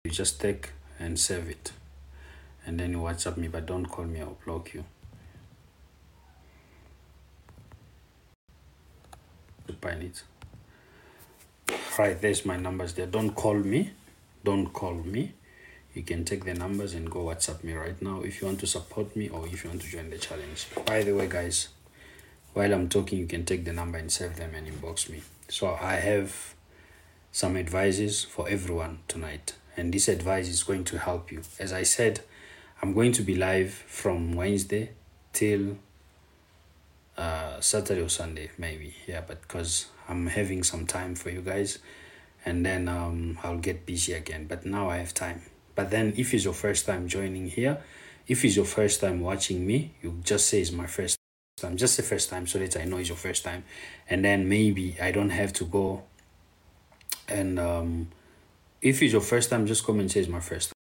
You just take and save it, and then you WhatsApp me, but don't call me, I'll block you. Right, there's my numbers there. Don't call me. You can take the numbers and go WhatsApp me right now if you want to support me or if you want to join the challenge. By the way, guys, while I'm talking, you can take the number and save them and inbox me. So I have some advices for everyone tonight, and this advice is going to help you. As I said, I'm going to be live from Wednesday till Saturday or Sunday, maybe. Yeah, but because I'm having some time for you guys, and then I'll get busy again. But now I have time. But then if it's your first time joining here, if it's your first time watching me, you just say it's my first time. Just the first time so that I know it's your first time. And then maybe I don't have to go. And if it's your first time, just come and say it's my first time.